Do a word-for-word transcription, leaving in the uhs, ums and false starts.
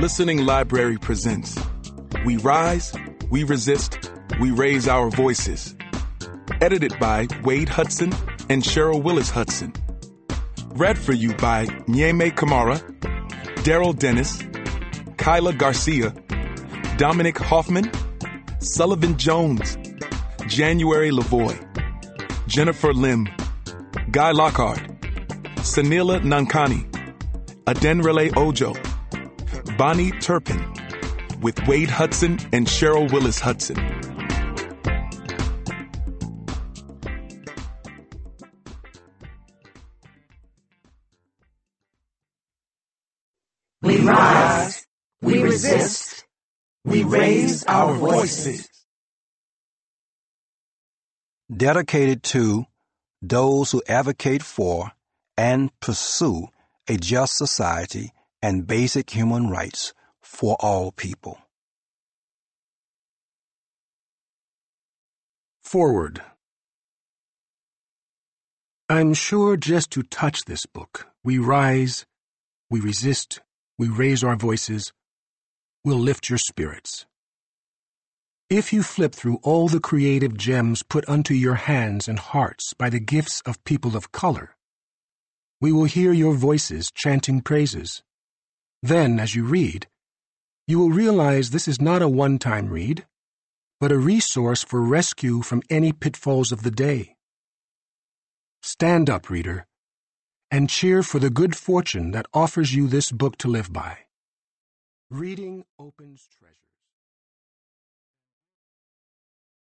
Listening Library presents We Rise, We Resist, We Raise Our Voices. Edited by Wade Hudson and Cheryl Willis Hudson. Read for you by Nyeme Kamara, Daryl Dennis, Kyla Garcia, Dominic Hoffman, Sullivan Jones, January Lavoie, Jennifer Lim, Guy Lockhart, Sanila Nankani, Adenrele Ojo, Bonnie Turpin, with Wade Hudson and Cheryl Willis Hudson. We rise, we resist, we raise our voices. Dedicated to those who advocate for and pursue a just society and basic human rights for all people. Forward. I'm sure just to touch this book, we rise, we resist, we raise our voices, will lift your spirits. If you flip through all the creative gems put unto your hands and hearts by the gifts of people of color, we will hear your voices chanting praises. Then, as you read, you will realize this is not a one-time read, but a resource for rescue from any pitfalls of the day. Stand up, reader, and cheer for the good fortune that offers you this book to live by. Reading opens treasure.